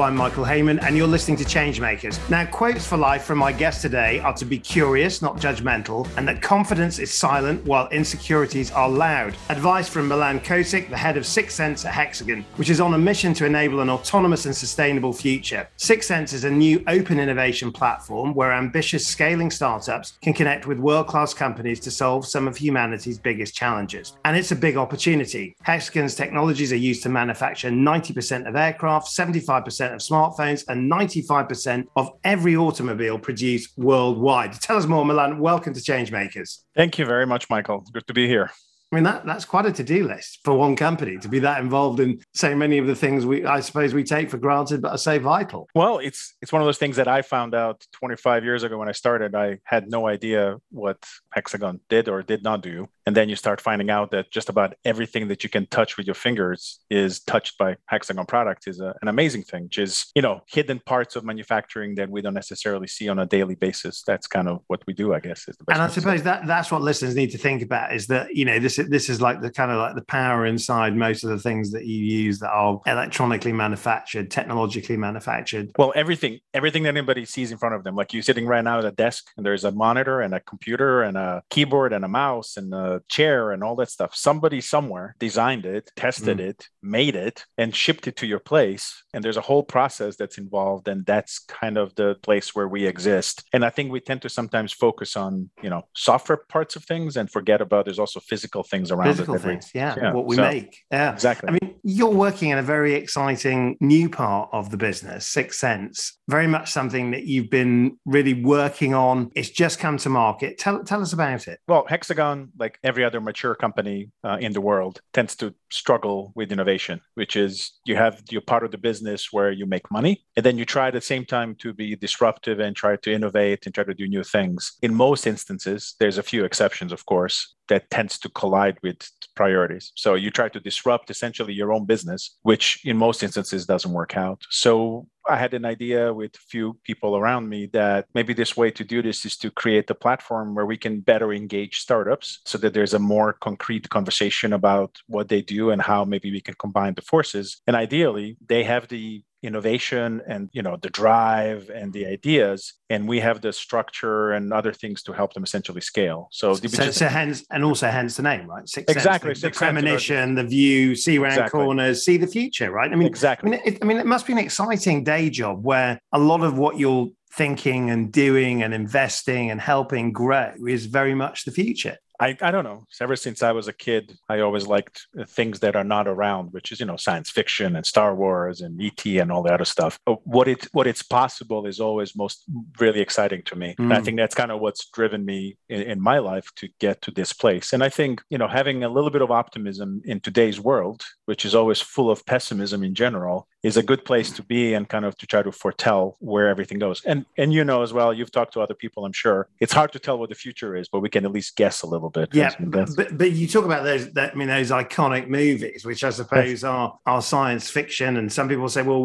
I'm Michael Heyman, and you're listening to Changemakers. Now, quotes for life from my guest today are to be curious, not judgmental, and that confidence is silent while insecurities are loud. Advice from Milan Kosic, the head of Sixth Sense at Hexagon, which is on a mission to enable an autonomous and sustainable future. Sixth Sense is a new open innovation platform where ambitious scaling startups can connect with world-class companies to solve some of humanity's biggest challenges. And it's a big opportunity. Hexagon's technologies are used to manufacture 90% of aircraft, 75% of smartphones, and 95% of every automobile produced worldwide. Tell us more, Milan. Welcome to Changemakers. Thank you very much, Michael. Good to be here. I mean, that's quite a to-do list for one company to be that involved in so many of the things I suppose we take for granted, but are so vital. Well, it's one of those things that I found out 25 years ago when I started. I had no idea what Hexagon did or did not do. And then you start finding out that just about everything that you can touch with your fingers is touched by Hexagon products is an amazing thing, which is, hidden parts of manufacturing that we don't necessarily see on a daily basis. That's kind of what we do, I guess. Is the best and I suppose that's what listeners need to think about is that, this is like the power inside most of the things that you use that are electronically manufactured, technologically manufactured. Well, everything that anybody sees in front of them, like you're sitting right now at a desk and there's a monitor and a computer and a keyboard and a mouse and a chair and all that stuff. Somebody somewhere designed it, tested it, made it, and shipped it to your place. And there's a whole process that's involved. And that's kind of the place where we exist. And I think we tend to sometimes focus on, software parts of things and forget about there's also physical things around physical it. Things, what we make. Yeah, exactly. I mean, you're working in a very exciting new part of the business, Sixth Sense, very much something that you've been really working on. It's just come to market. Tell us about it. Well, Hexagon, like every other mature company in the world, tends to struggle with innovation, which is you're part of the business where you make money, and then you try at the same time to be disruptive and try to innovate and try to do new things. In most instances, there's a few exceptions, of course, that tends to collide with priorities. So you try to disrupt essentially your own business, which in most instances doesn't work out. So I had an idea with a few people around me that maybe this way to do this is to create a platform where we can better engage startups so that there's a more concrete conversation about what they do and how maybe we can combine the forces. And ideally, they have the innovation and the drive and the ideas, and we have the structure and other things to help them essentially scale. So hence the name, right? Sixth exactly. Sense, the premonition, the view, see around corners, see the future, right? I mean, exactly. It must be an exciting day job where a lot of what you're thinking and doing and investing and helping grow is very much the future. I don't know. Ever since I was a kid, I always liked things that are not around, which is, science fiction and Star Wars and E.T. and all that other stuff. What it's possible is always most really exciting to me. And I think that's kind of what's driven me in my life to get to this place. And I think, having a little bit of optimism in today's world, which is always full of pessimism in general, is a good place to be and kind of to try to foretell where everything goes. And as well, you've talked to other people, I'm sure. It's hard to tell what the future is, but we can at least guess a little bit. Yeah, but you talk about those iconic movies, which I suppose are science fiction, and some people say, well,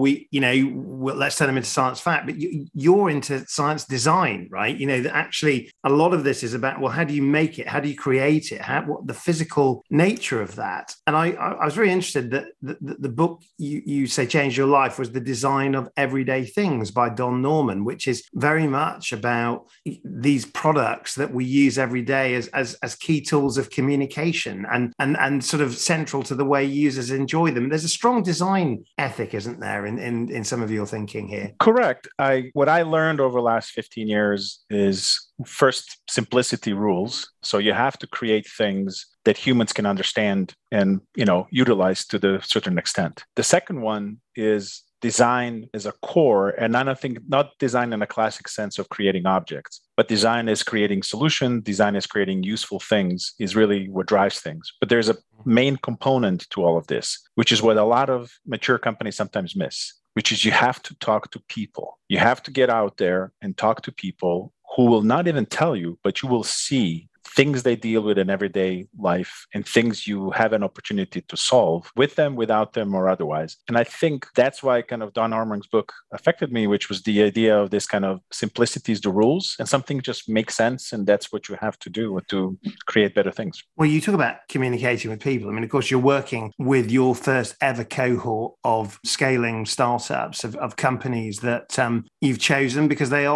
let's turn them into science fact. But you're into science design, right? That actually a lot of this is about, well, how do you make it? How do you create it? What the physical nature of that? And I was very interested that the book you say changed your life was The Design of Everyday Things by Don Norman, which is very much about these products that we use every day as key tools of communication and sort of central to the way users enjoy them. There's a strong design ethic, isn't there, in some of your thinking here? Correct. What I learned over the last 15 years is first, simplicity rules. So you have to create things that humans can understand and, utilize to the certain extent. The second one is design is a core, and I don't think not design in a classic sense of creating objects, but design is creating solutions, design is creating useful things is really what drives things. But there's a main component to all of this, which is what a lot of mature companies sometimes miss, which is you have to talk to people. You have to get out there and talk to people who will not even tell you, but you will see things they deal with in everyday life and things you have an opportunity to solve with them, without them, or otherwise. And I think that's why kind of Don Armstrong's book affected me, which was the idea of this kind of simplicity is the rules, and something just makes sense. And that's what you have to do to create better things. Well, you talk about communicating with people. I mean, of course, you're working with your first ever cohort of scaling startups, of companies that you've chosen because they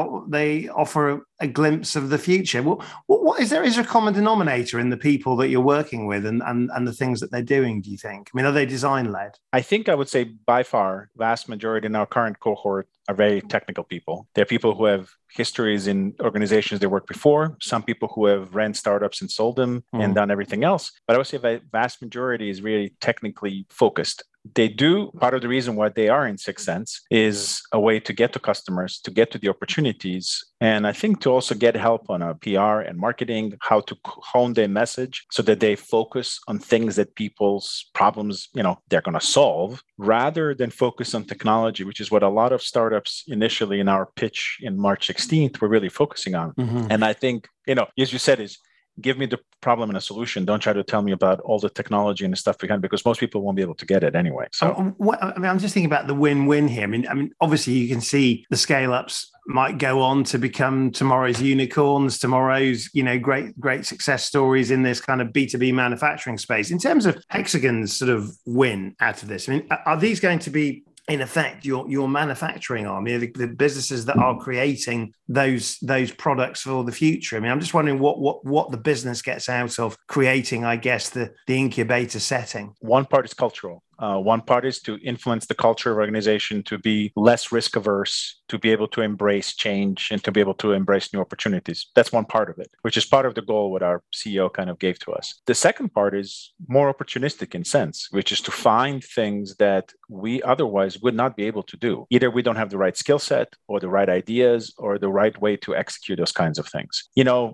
offer a glimpse of the future. What is there a common denominator in the people that you're working with and the things that they're doing, do you think? I mean, are they design led? I think I would say by far, vast majority in our current cohort are very technical people. They're people who have histories in organizations they worked before, some people who have ran startups and sold them and done everything else. But I would say the vast majority is really technically focused. They do, part of the reason why they are in Sixth Sense is a way to get to customers, to get to the opportunities, and I think to also get help on a PR and marketing, how to hone their message so that they focus on things that people's problems, they're going to solve, rather than focus on technology, which is what a lot of startups initially in our pitch in March 16th were really focusing on. And I think, as you said, is give me the problem and a solution. Don't try to tell me about all the technology and the stuff behind, because most people won't be able to get it anyway. So I'm just thinking about the win-win here. I mean, obviously you can see the scale-ups might go on to become tomorrow's unicorns, tomorrow's, great success stories in this kind of B2B manufacturing space. In terms of Hexagon's sort of win out of this, I mean, are these going to be, in effect, your manufacturing arm, the businesses that are creating those products for the future? I mean, I'm just wondering what the business gets out of creating, I guess, the incubator setting. One part is cultural. One part is to influence the culture of organization to be less risk averse, to be able to embrace change and to be able to embrace new opportunities. That's one part of it, which is part of the goal what our CEO kind of gave to us. The second part is more opportunistic in sense, which is to find things that we otherwise would not be able to do. Either we don't have the right skill set or the right ideas or the right way to execute those kinds of things.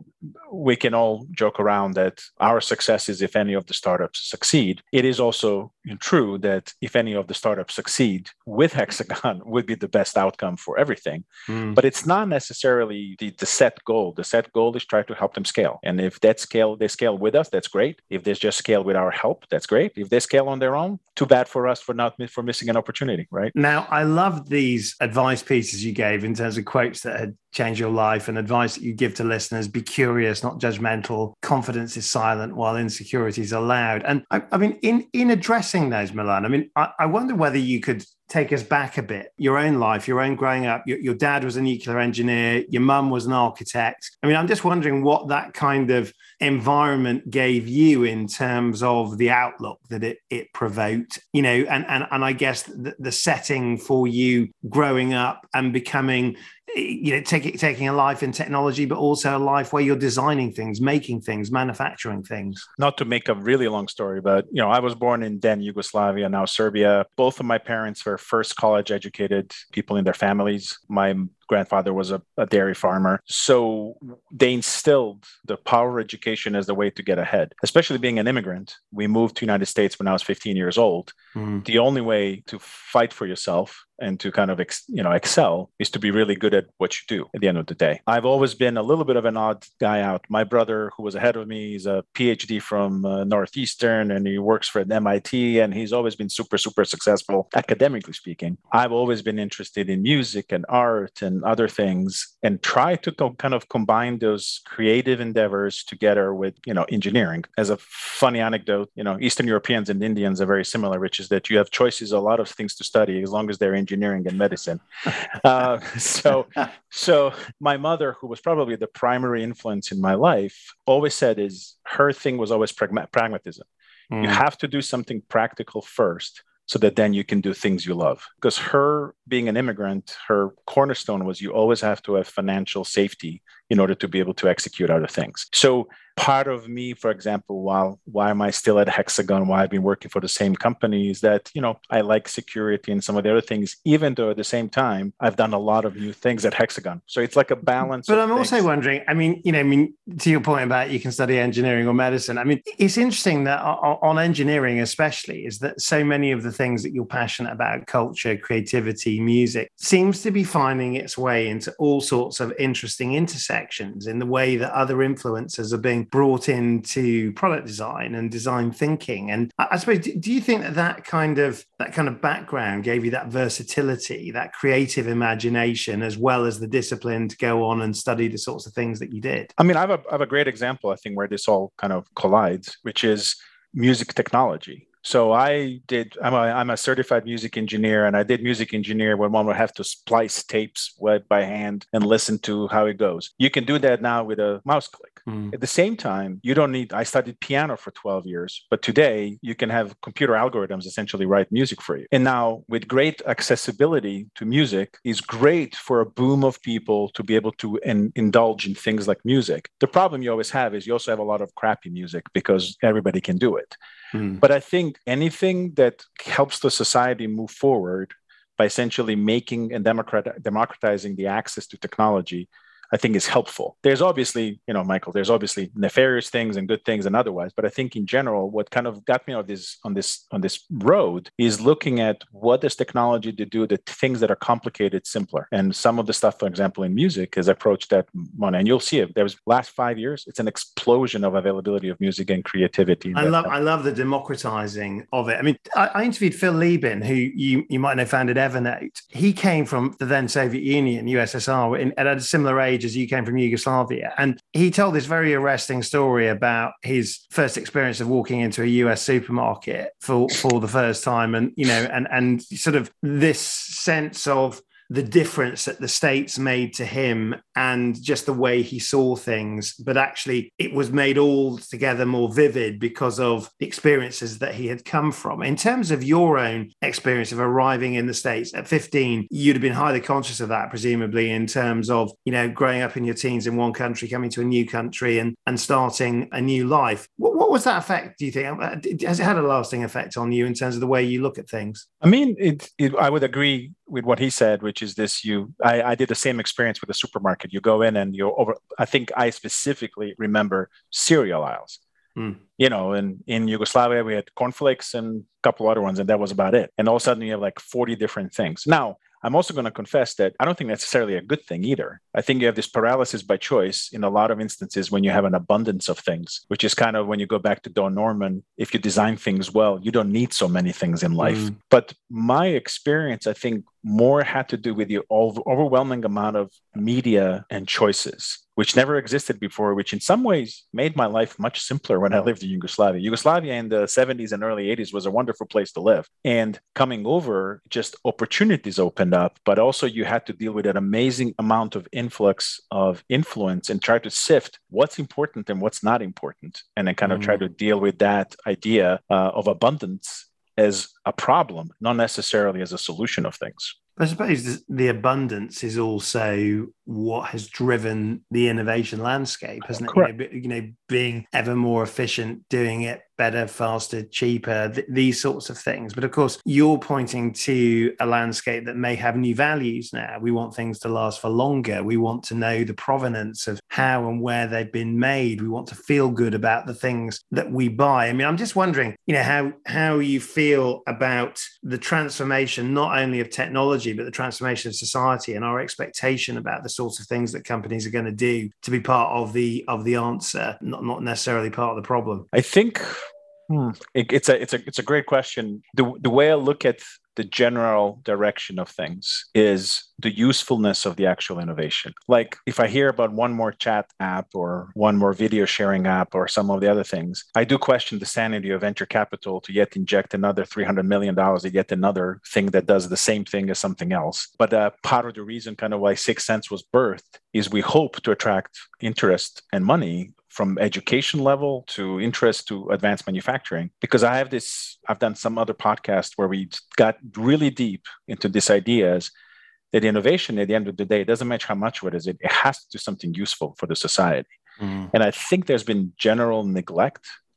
We can all joke around that our success is if any of the startups succeed. It is also true that if any of the startups succeed with Hexagon would be the best outcome for everything. But it's not necessarily the set goal. The set goal is try to help them scale. And if they scale with us, that's great. If they just scale with our help, that's great. If they scale on their own, too bad for us for missing an opportunity, right? Now, I love these advice pieces you gave in terms of quotes that had changed your life and advice that you give to listeners. Be curious, not judgmental. Confidence is silent while insecurity is allowed. And I mean, in addressing those, Milan, I mean, I wonder whether you could take us back a bit. Your own life, your own growing up. Your dad was a nuclear engineer. Your mum was an architect. I mean, I'm just wondering what that kind of environment gave you in terms of the outlook that it provoked, and I guess the setting for you growing up and becoming, taking a life in technology, but also a life where you're designing things, making things, manufacturing things. Not to make a really long story, but, I was born in then Yugoslavia, now Serbia. Both of my parents were first college educated people in their families. My grandfather was a dairy farmer. So they instilled the power of education as the way to get ahead, especially being an immigrant. We moved to the United States when I was 15 years old. The only way to fight for yourself and to kind of excel is to be really good at what you do at the end of the day. I've always been a little bit of an odd guy out. My brother, who was ahead of me, is a PhD from Northeastern, and he works for MIT, and he's always been super, super successful, academically speaking. I've always been interested in music and art and other things, and try to kind of combine those creative endeavors together with, engineering. As a funny anecdote, Eastern Europeans and Indians are very similar, which is that you have choices, a lot of things to study, as long as they're engineering and medicine. So my mother, who was probably the primary influence in my life, always said her thing was always pragmatism. You have to do something practical first, so that then you can do things you love. Because her being an immigrant, her cornerstone was you always have to have financial safety in order to be able to execute other things. So part of me, for example, why am I still at Hexagon, why I've been working for the same company, is that, I like security and some of the other things, even though at the same time, I've done a lot of new things at Hexagon. So it's like a balance. But I'm also wondering, to your point about you can study engineering or medicine, it's interesting that on engineering especially, is that so many of the things that you're passionate about, culture, creativity, music, seems to be finding its way into all sorts of interesting intersections. intersections in the way that other influences are being brought into product design and design thinking. And I suppose, do you think that kind of background gave you that versatility, that creative imagination, as well as the discipline to go on and study the sorts of things that you did? I mean, I have a great example, I think, where this all kind of collides, which is music technology. So I'm a certified music engineer, and I did music engineer when one would have to splice tapes by hand and listen to how it goes. You can do that now with a mouse click. At the same time, I studied piano for 12 years, but today you can have computer algorithms essentially write music for you. And now with great accessibility to music is great for a boom of people to be able to indulge in things like music. The problem you always have is you also have a lot of crappy music because everybody can do it. But I think anything that helps the society move forward by essentially making and democratizing the access to technology, I think is helpful. There's obviously, Michael, there's obviously nefarious things and good things and otherwise, but I think in general, what kind of got me on this road is looking at what does technology to do the things that are complicated simpler. And some of the stuff, for example, in music has approached that one, and you'll see it. There was last 5 years, it's an explosion of availability of music and creativity. I love the democratizing of it. I mean, I interviewed Phil Liebin, who you might know founded Evernote. He came from the then Soviet Union, USSR, at a similar age as you came from Yugoslavia. And he told this very arresting story about his first experience of walking into a US supermarket for the first time. And, and sort of this sense of the difference that the States made to him and just the way he saw things. But actually, it was made all together more vivid because of the experiences that he had come from. In terms of your own experience of arriving in the States at 15, you'd have been highly conscious of that, presumably, in terms of, growing up in your teens in one country, coming to a new country and starting a new life. What was that effect, do you think? Has it had a lasting effect on you in terms of the way you look at things? I mean, I would agree with what he said, which is this: I did the same experience with the supermarket. You go in and I think I specifically remember cereal aisles. And in Yugoslavia, we had cornflakes and a couple other ones, and that was about it. And all of a sudden, you have like 40 different things. Now, I'm also going to confess that I don't think necessarily a good thing either. I think you have this paralysis by choice in a lot of instances when you have an abundance of things, which is kind of when you go back to Don Norman, if you design things well, you don't need so many things in life. But my experience, I think, more had to do with the overwhelming amount of media and choices, which never existed before, which in some ways made my life much simpler when I lived in Yugoslavia. Yugoslavia in the 70s and early 80s was a wonderful place to live. And coming over, just opportunities opened up, but also you had to deal with an amazing amount of influx of influence and try to sift what's important and what's not important. And then kind of try to deal with that idea of abundance as a problem, not necessarily as a solution of things. I suppose the abundance is also what has driven the innovation landscape, hasn't it? Correct. Being ever more efficient, doing it better, faster, cheaper, these sorts of things. But of course, you're pointing to a landscape that may have new values now. We want things to last for longer. We want to know the provenance of how and where they've been made. We want to feel good about the things that we buy. I mean, I'm just wondering, how you feel about the transformation, not only of technology, but the transformation of society and our expectation about the sorts of things that companies are going to do to be part of the answer, not necessarily part of the problem. I think it's a great question. The way I look at the general direction of things is the usefulness of the actual innovation. Like if I hear about one more chat app or one more video sharing app or some of the other things, I do question the sanity of venture capital to yet inject another $300 million in yet another thing that does the same thing as something else. But part of the reason kind of why Sixth Sense was birthed is we hope to attract interest and money from education level to interest to advanced manufacturing. Because I've done some other podcast where we got really deep into these ideas that innovation at the end of the day, it doesn't matter how much it is, it has to do something useful for the society. And I think there's been general neglect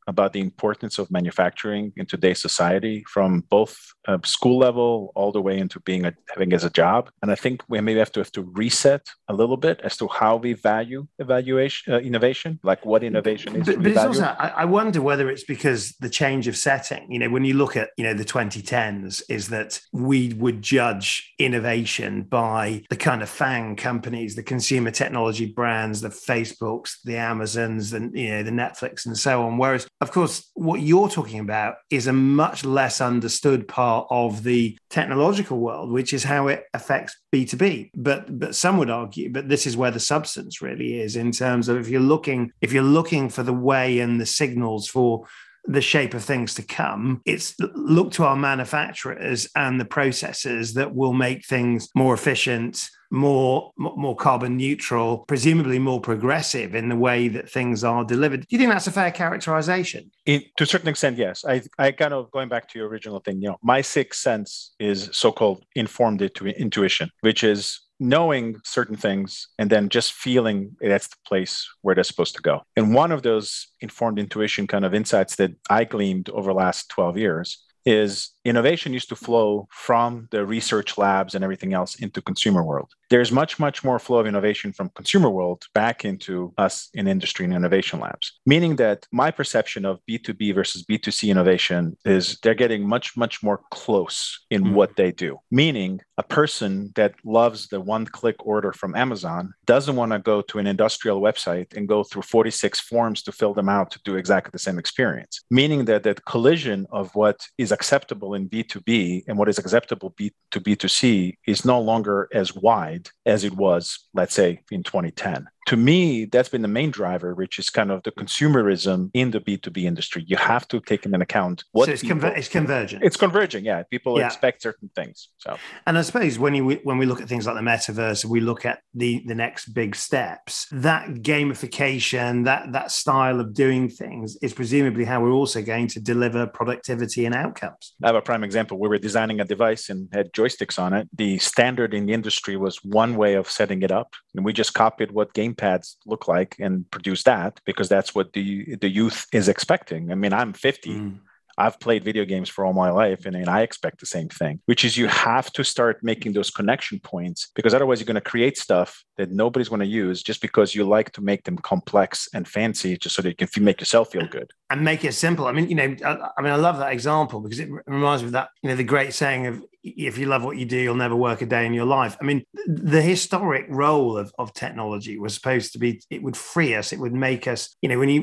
about the importance of manufacturing in today's society, from both school level all the way into having as a job. And I think we maybe have to reset a little bit as to how we value innovation, like what innovation is. But it's also, I wonder whether it's because the change of setting, when you look at, the 2010s, is that we would judge innovation by the kind of FANG companies, the consumer technology brands, the Facebooks, the Amazons, and, the Netflix and so on. Whereas, of course, what you're talking about is a much less understood part of the technological world, which is how it affects B2B. But some would argue, but this is where the substance really is, in terms of if you're looking for the way and the signals for the shape of things to come, it's look to our manufacturers and the processes that will make things more efficient, more carbon neutral, presumably more progressive in the way that things are delivered. Do you think that's a fair characterization? To a certain extent, yes. I kind of, going back to your original thing, my sixth sense is so-called informed intuition, which is knowing certain things and then just feeling that's the place where they're supposed to go. And one of those informed intuition kind of insights that I gleaned over the last 12 years is innovation used to flow from the research labs and everything else into consumer world. There's much, much more flow of innovation from consumer world back into us in industry and innovation labs, meaning that my perception of B2B versus B2C innovation is they're getting much, much more close in what they do. Meaning a person that loves the one-click order from Amazon doesn't want to go to an industrial website and go through 46 forms to fill them out to do exactly the same experience. Meaning that that collision of what is acceptable in B2B and what is acceptable to B2C is no longer as wide as it was, let's say, in 2010. To me, that's been the main driver, which is kind of the consumerism in the B2B industry. You have to take into account what it's converging. It's converging, yeah. People expect certain things. So, and I suppose when we look at things like the metaverse, we look at the next big steps. That gamification, that style of doing things, is presumably how we're also going to deliver productivity and outcomes. I have a prime example. We were designing a device and had joysticks on it. The standard in the industry was one way of setting it up, and we just copied what gamepads look like and produce that because that's what the youth is expecting. I mean, I'm 50. I've played video games for all my life, and I expect the same thing, which is you have to start making those connection points, because otherwise you're going to create stuff that nobody's going to use just because you like to make them complex and fancy just so that you can make yourself feel good. And make it simple. I mean, I love that example because it reminds me of that, the great saying of, if you love what you do, you'll never work a day in your life. I mean, the historic role of technology was supposed to be, it would free us. It would make us,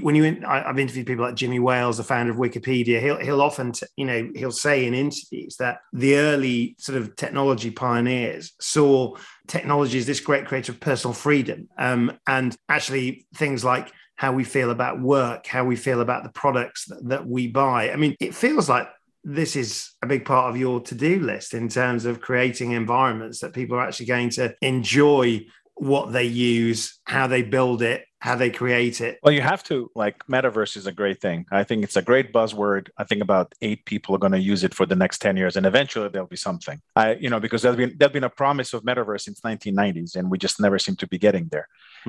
I've interviewed people like Jimmy Wales, the founder of Wikipedia. He'll often, he'll say in interviews that the early sort of technology pioneers saw technology as this great creator of personal freedom. And actually things like how we feel about work, how we feel about the products that we buy. I mean, it feels like this is a big part of your to-do list in terms of creating environments that people are actually going to enjoy what they use, how they build it, how they create it. Well, you have to, metaverse is a great thing. I think it's a great buzzword. I think about 8 people are going to use it for the next 10 years, and eventually there'll be something. Because there's been a promise of metaverse since 1990s, and we just never seem to be getting there.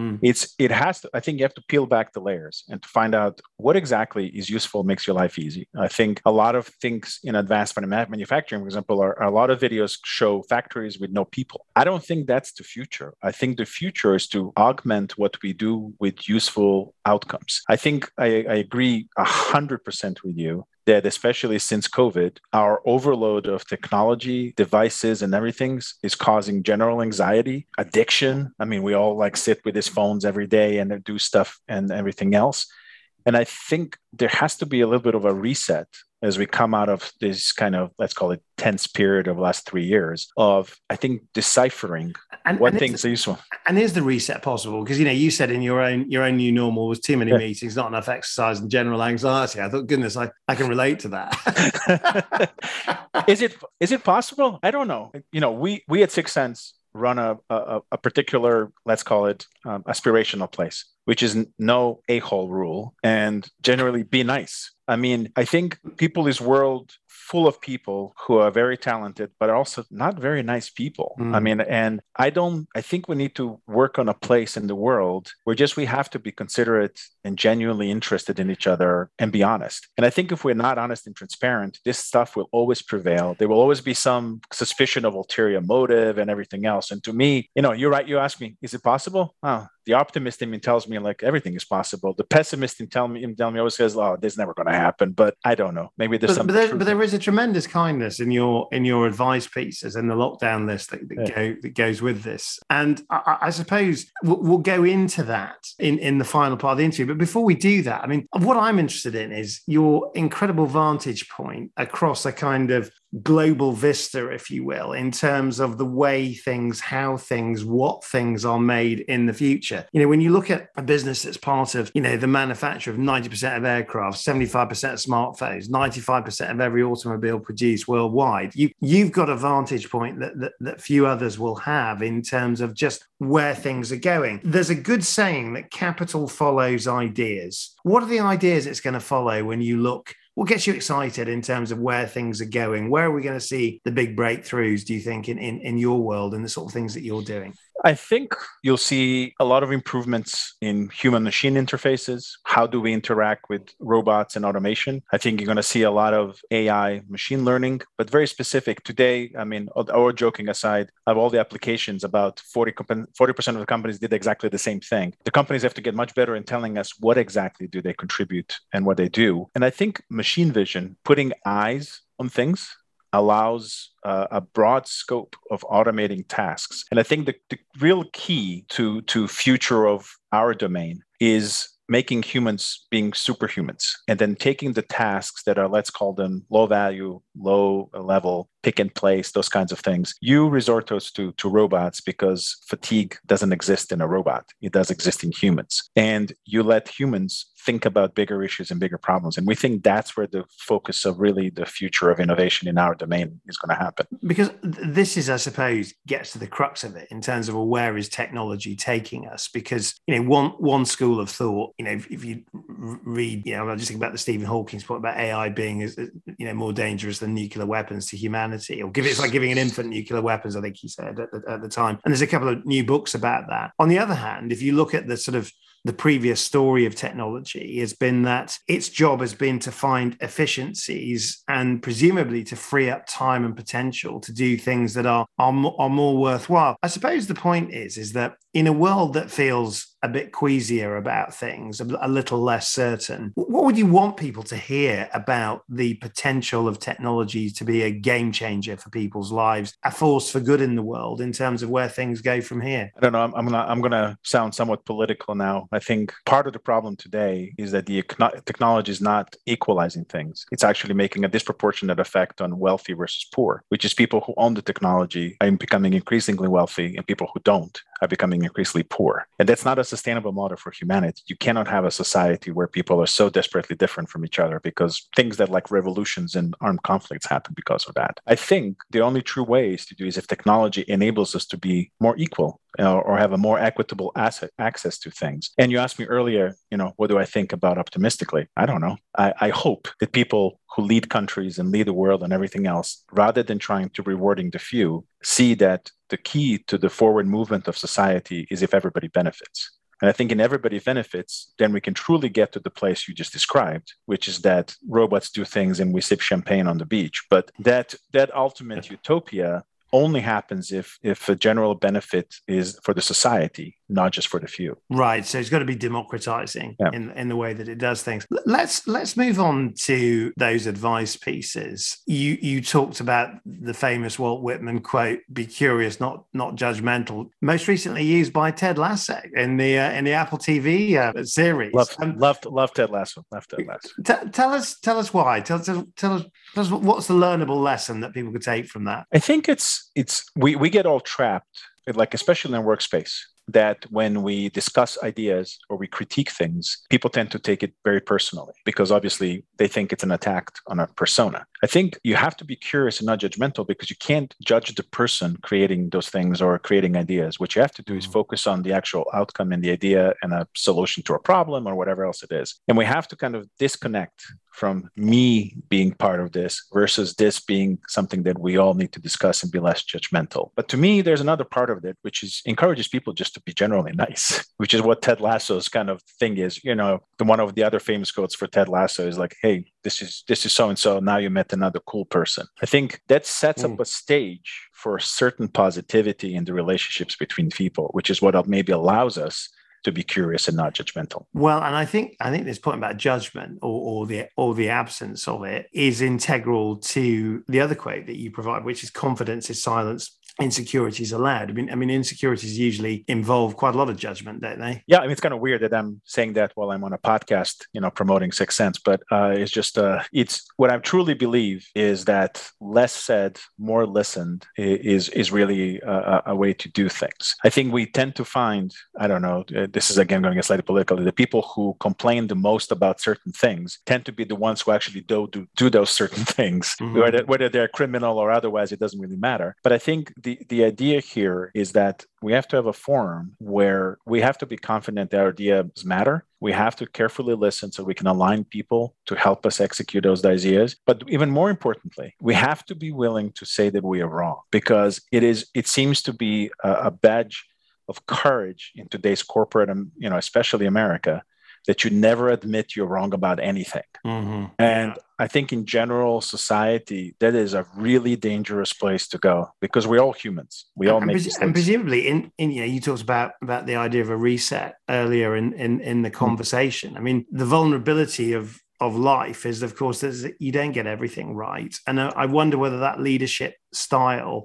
I think you have to peel back the layers and to find out what exactly is useful, makes your life easy. I think a lot of things in advanced manufacturing, for example, are a lot of videos show factories with no people. I don't think that's the future. I think the future is to augment what we do with useful outcomes. I think I agree 100% with you that especially since COVID, our overload of technology, devices, and everything is causing general anxiety, addiction. I mean, we all sit with these phones every day and do stuff and everything else. And I think there has to be a little bit of a reset as we come out of this kind of, let's call it, tense period of the last 3 years of, I think, deciphering what things are useful. And is the reset possible? Because, you said in your own new normal was too many meetings, not enough exercise and general anxiety. I thought, goodness, I can relate to that. Is it possible? I don't know. We at Sixth Sense run a particular, let's call it, aspirational place, which is no a-hole rule and generally be nice. I mean, I think people in this world full of people who are very talented, but also not very nice people. I mean, and I think we need to work on a place in the world where just we have to be considerate and genuinely interested in each other and be honest. And I think if we're not honest and transparent, this stuff will always prevail. There will always be some suspicion of ulterior motive and everything else. And to me, you're right. You ask me, is it possible? Oh, the optimist in me tells me like everything is possible. The pessimist in me always says, "Oh, this is never going to happen." But I don't know. Maybe there's some. But there is a tremendous kindness in your advice pieces and the lockdown list that goes with this. And I suppose we'll go into that in the final part of the interview. But before we do that, I mean, what I'm interested in is your incredible vantage point across a kind of global vista, if you will, in terms of the way things, how things, what things are made in the future. When you look at a business that's part of, the manufacture of 90% of aircraft, 75% of smartphones, 95% of every automobile produced worldwide, you've got a vantage point that few others will have in terms of just where things are going. There's a good saying that capital follows ideas. What are the ideas it's going to follow when you look? What gets you excited in terms of where things are going? Where are we going to see the big breakthroughs, do you think, in your world and the sort of things that you're doing? I think you'll see a lot of improvements in human-machine interfaces. How do we interact with robots and automation? I think you're going to see a lot of AI machine learning, but very specific. Today, I mean, all joking aside, of all the applications, about 40% of the companies did exactly the same thing. The companies have to get much better in telling us what exactly do they contribute and what they do. And I think machine vision, putting eyes on things, allows a broad scope of automating tasks. And I think the real key to future of our domain is making humans being superhumans and then taking the tasks that are, let's call them low value, low level, pick and place, those kinds of things. You resort those to robots because fatigue doesn't exist in a robot. It does exist in humans. And you let humans think about bigger issues and bigger problems. And we think that's where the focus of really the future of innovation in our domain is going to happen. Because this is, I suppose, gets to the crux of it in terms of where is technology taking us? Because, one school of thought, if you read, I just think about the Stephen Hawking's point about AI being, more dangerous than nuclear weapons to humanity, or it's like giving an infant nuclear weapons, I think he said at the time. And there's a couple of new books about that. On the other hand, if you look at the sort of the previous story of technology has been that its job has been to find efficiencies and presumably to free up time and potential to do things that are more worthwhile. I suppose the point is that in a world that feels a bit queasier about things, a little less certain, what would you want people to hear about the potential of technology to be a game changer for people's lives, a force for good in the world in terms of where things go from here? I don't know. I'm going to sound somewhat political now. I think part of the problem today is that the technology is not equalizing things. It's actually making a disproportionate effect on wealthy versus poor, which is people who own the technology are becoming increasingly wealthy and people who don't are becoming increasingly poor. And that's not a sustainable model for humanity. You cannot have a society where people are so desperately different from each other because things that like revolutions and armed conflicts happen because of that. I think the only true way is to do is if technology enables us to be more equal or have a more equitable access to things. And you asked me earlier, what do I think about optimistically? I don't know. I hope that people who lead countries and lead the world and everything else, rather than trying to rewarding the few, see that the key to the forward movement of society is if everybody benefits. And I think in everybody benefits, then we can truly get to the place you just described, which is that robots do things and we sip champagne on the beach. But that ultimate utopia only happens if a general benefit is for the society, not just for the few. Right. So it's got to be democratizing in the way that it does things. Let's move on to those advice pieces. You talked about the famous Walt Whitman quote, "Be curious, not judgmental," most recently used by Ted Lasso in the Apple TV series. Love Ted Lasso. Tell us why. Tell us what's the learnable lesson that people could take from that. I think we get all trapped, like especially in a workspace, that when we discuss ideas or we critique things, people tend to take it very personally because obviously they think it's an attack on a persona. I think you have to be curious and not judgmental because you can't judge the person creating those things or creating ideas. What you have to do is focus on the actual outcome and the idea and a solution to a problem or whatever else it is. And we have to kind of disconnect from me being part of this versus this being something that we all need to discuss and be less judgmental. But to me, there's another part of it, which is encourages people just to be generally nice, which is what Ted Lasso's kind of thing is. You know, one of the other famous quotes for Ted Lasso is like, hey, this is so-and-so. Now you met another cool person. I think that sets up a stage for a certain positivity in the relationships between people, which is what maybe allows us to be curious and not judgmental. Well, and I think this point about judgment or the absence of it is integral to the other quote that you provide, which is confidence is silence, insecurity is allowed. I mean, insecurities usually involve quite a lot of judgment, don't they? Yeah, I mean, it's kind of weird that I'm saying that while I'm on a podcast, promoting Sixth Sense, but it's just it's what I truly believe is that less said, more listened is really a way to do things. I think we tend to find, I don't know, this is again going to get slightly political, the people who complain the most about certain things tend to be the ones who actually do those certain things, whether they're criminal or otherwise, it doesn't really matter. But I think the idea here is that we have to have a forum where we have to be confident that our ideas matter. We have to carefully listen so we can align people to help us execute those ideas. But even more importantly, we have to be willing to say that we are wrong, because it seems to be a badge of courage in today's corporate, especially America, that you never admit you're wrong about anything. And I think in general society, that is a really dangerous place to go, because we're all humans. We all make mistakes. And presumably, in you talked about the idea of a reset earlier in the conversation. I mean, the vulnerability of life is, of course, you don't get everything right, and I wonder whether that leadership style,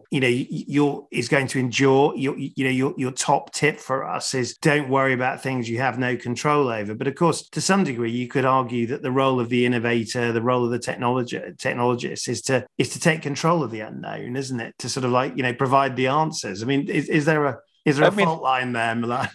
is going to endure. Your top tip for us is don't worry about things you have no control over. But of course, to some degree, you could argue that the role of the innovator, the role of the technologist, is to take control of the unknown, isn't it? To sort of provide the answers. I mean, is there a fault line there, Milan?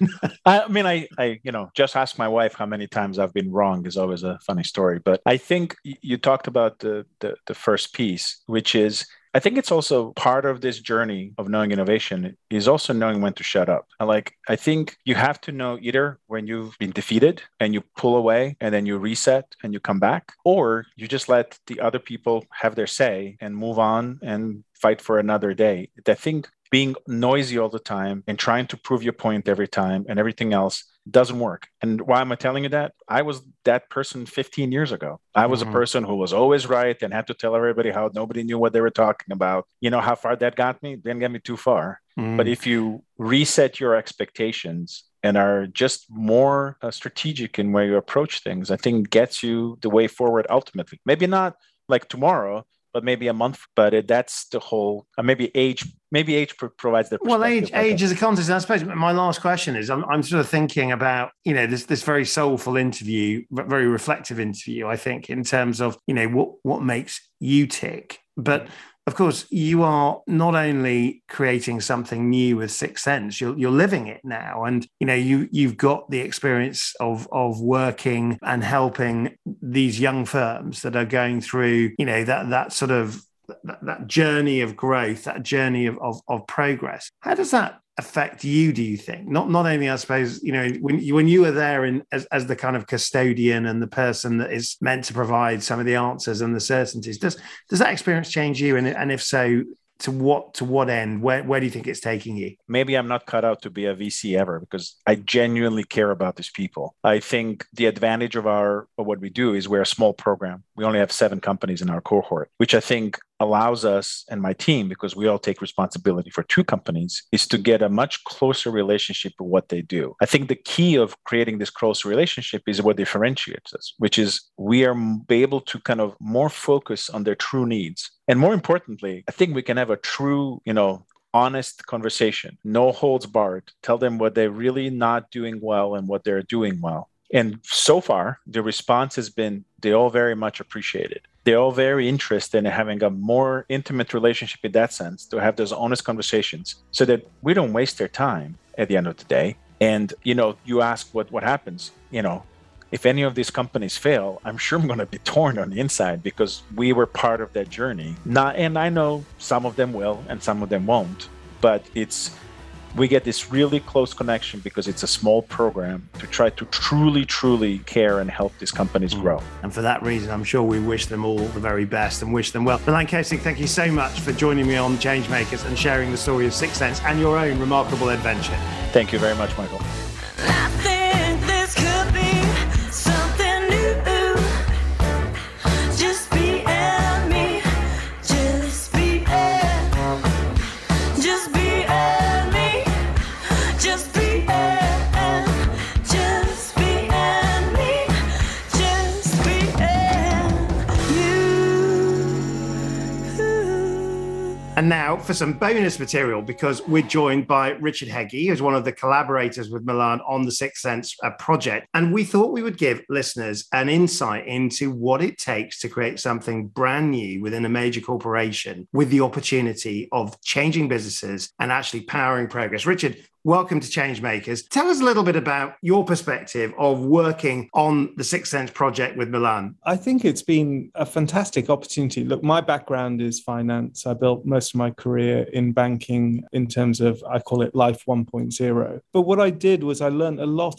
I just ask my wife how many times I've been wrong is always a funny story. But I think you talked about the first piece, which is, I think it's also part of this journey of knowing innovation is also knowing when to shut up. I think you have to know either when you've been defeated and you pull away and then you reset and you come back, or you just let the other people have their say and move on and fight for another day. I think being noisy all the time and trying to prove your point every time and everything else doesn't work. And why am I telling you that? I was that person 15 years ago. I was a person who was always right and had to tell everybody how nobody knew what they were talking about. You know how far that got me? Didn't get me too far. But if you reset your expectations and are just more strategic in where you approach things, I think gets you the way forward ultimately. Maybe not like tomorrow, but maybe a month. But that's the whole. Maybe age provides the perspective. Well, age is a context. And I suppose my last question is: I'm sort of thinking about this very soulful interview, very reflective interview. I think in terms of what makes you tick, but. Of course, you are not only creating something new with Sixth Sense, you're living it now, and you've got the experience of working and helping these young firms that are going through that sort of that journey of growth, that journey of progress. How does that affect you, do you think? Not only, I suppose, when you were there as the kind of custodian and the person that is meant to provide some of the answers and the certainties, does that experience change you? And if so, to what end? Where do you think it's taking you? Maybe I'm not cut out to be a VC ever, because I genuinely care about these people. I think the advantage of what we do is we're a small program. We only have 7 companies in our cohort, which I think allows us and my team, because we all take responsibility for 2 companies, is to get a much closer relationship with what they do. I think the key of creating this close relationship is what differentiates us, which is we are able to kind of more focus on their true needs. And more importantly, I think we can have a true, honest conversation, no holds barred, tell them what they're really not doing well and what they're doing well. And so far, the response has been, they all very much appreciate it. They're all very interested in having a more intimate relationship in that sense, to have those honest conversations so that we don't waste their time at the end of the day. And, you ask what happens, if any of these companies fail, I'm sure I'm going to be torn on the inside, because we were part of that journey. And I know some of them will and some of them won't, but it's we get this really close connection because it's a small program to try to truly care and help these companies grow. And for that reason, I'm sure we wish them all the very best and wish them well. Milan Kosic, thank you so much for joining me on Changemakers and sharing the story of 6sense and your own remarkable adventure. Thank you very much, Michael. I think this could be something new. Just be and me. Just be and. Just be and me. Just be and. Just be and me. Just be and you. And now for some bonus material, because we're joined by Richard Heggie, who's one of the collaborators with Milan on the 6sense project. And we thought we would give listeners an insight into what it takes to create something brand new within a major corporation with the opportunity of changing businesses and actually powering progress. Richard, welcome to Changemakers. Tell us a little bit about your perspective of working on the 6sense project with Milan. I think it's been a fantastic opportunity. Look, my background is finance. I built most of my career in banking in terms of, I call it life 1.0. But what I did was I learned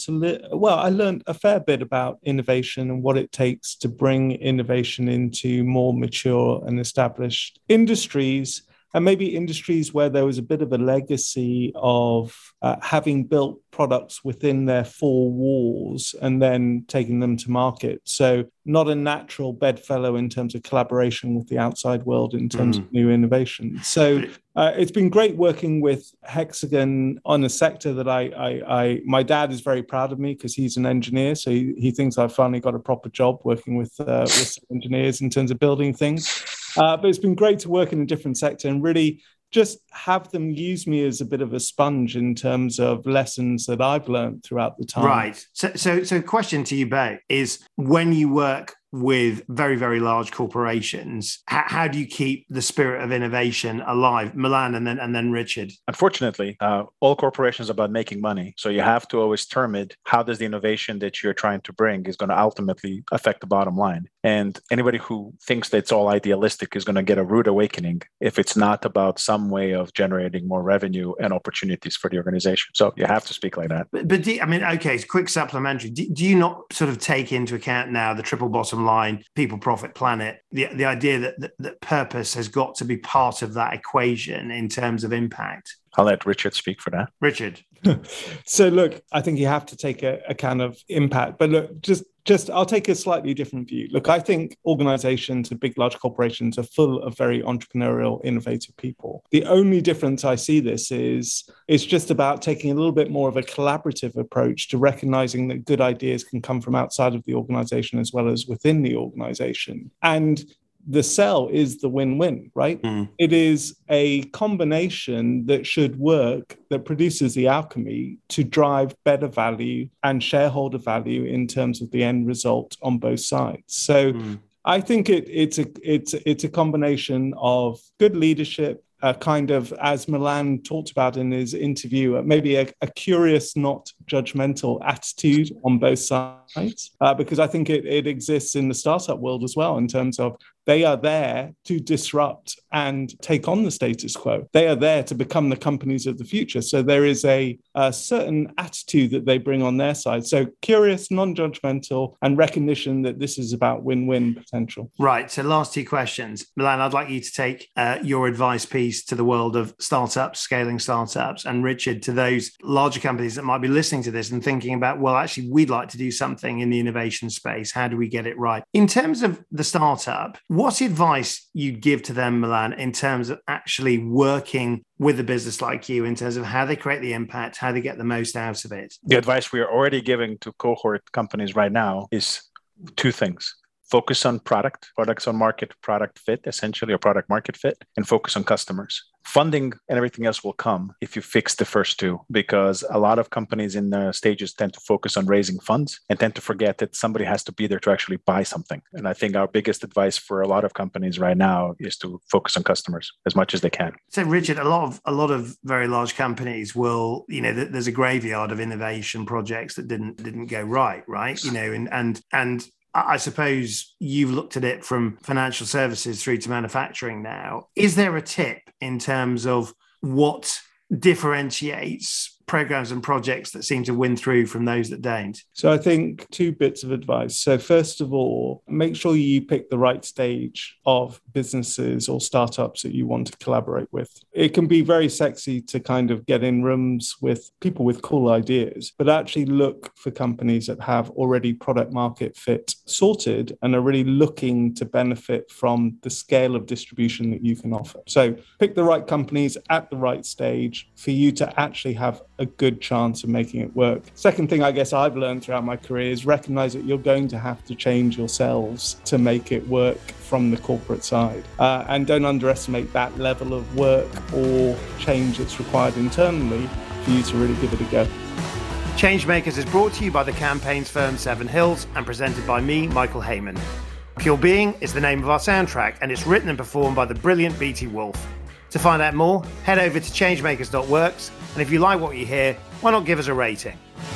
I learned a fair bit about innovation and what it takes to bring innovation into more mature and established industries, and maybe industries where there was a bit of a legacy of having built products within their four walls and then taking them to market. So not a natural bedfellow in terms of collaboration with the outside world in terms of new innovation. So it's been great working with Hexagon on a sector that my dad is very proud of me because he's an engineer. So he thinks I've finally got a proper job working with engineers in terms of building things. But it's been great to work in a different sector and really just have them use me as a bit of a sponge in terms of lessons that I've learned throughout the time. Right. So question to you both is, when you work with very, very large corporations, how do you keep the spirit of innovation alive? Milan and then Richard. Unfortunately, all corporations are about making money. So you have to always term it, how does the innovation that you're trying to bring is going to ultimately affect the bottom line? And anybody who thinks that it's all idealistic is going to get a rude awakening if it's not about some way of generating more revenue and opportunities for the organization. So you have to speak like that. But quick supplementary. Do you not sort of take into account now the triple bottom line, people, profit, planet, the idea that purpose has got to be part of that equation in terms of impact? I'll let Richard speak for that. Richard. So look, I think you have to take a kind of impact, but look, just I'll take a slightly different view. Look, I think organizations and big, large corporations are full of very entrepreneurial, innovative people. The only difference I see this is it's just about taking a little bit more of a collaborative approach to recognizing that good ideas can come from outside of the organization as well as within the organization. And the sell is the win-win, right? It is a combination that should work, that produces the alchemy to drive better value and shareholder value in terms of the end result on both sides. So I think it's a combination of good leadership, kind of, as Milan talked about in his interview, maybe a curious, not judgmental attitude on both sides, because I think it exists in the startup world as well, in terms of they are there to disrupt and take on the status quo. They are there to become the companies of the future. So there is a certain attitude that they bring on their side. So curious, non-judgmental, and recognition that this is about win-win potential. Right. So last two questions. Milan, I'd like you to take your advice piece to the world of startups, scaling startups, and Richard, to those larger companies that might be listening to this and thinking about, well, actually, we'd like to do something in the innovation space. How do we get it right? In terms of the startup, what advice you'd give to them, Milan, in terms of actually working with a business like you, in terms of how they create the impact, how they get the most out of it? The advice we are already giving to cohort companies right now is two things. Focus on products on market, product fit, essentially, or product market fit, and focus on customers. Funding and everything else will come if you fix the first two, because a lot of companies in the stages tend to focus on raising funds and tend to forget that somebody has to be there to actually buy something. And I think our biggest advice for a lot of companies right now is to focus on customers as much as they can. So, Richard, a lot of very large companies will, there's a graveyard of innovation projects that didn't go right, and I suppose you've looked at it from financial services through to manufacturing now. Is there a tip in terms of what differentiates programs and projects that seem to win through from those that don't? So I think 2 bits of advice. So first of all, make sure you pick the right stage of businesses or startups that you want to collaborate with. It can be very sexy to kind of get in rooms with people with cool ideas, but actually look for companies that have already product market fit sorted and are really looking to benefit from the scale of distribution that you can offer. So pick the right companies at the right stage for you to actually have a good chance of making it work. Second thing I guess I've learned throughout my career is recognize that you're going to have to change yourselves to make it work from the corporate side. And don't underestimate that level of work or change that's required internally for you to really give it a go. Changemakers is brought to you by the campaigns firm Seven Hills and presented by me, Michael Heyman. Pure Being is the name of our soundtrack, and it's written and performed by the brilliant BT Wolf. To find out more, head over to changemakers.works, and if you like what you hear, why not give us a rating?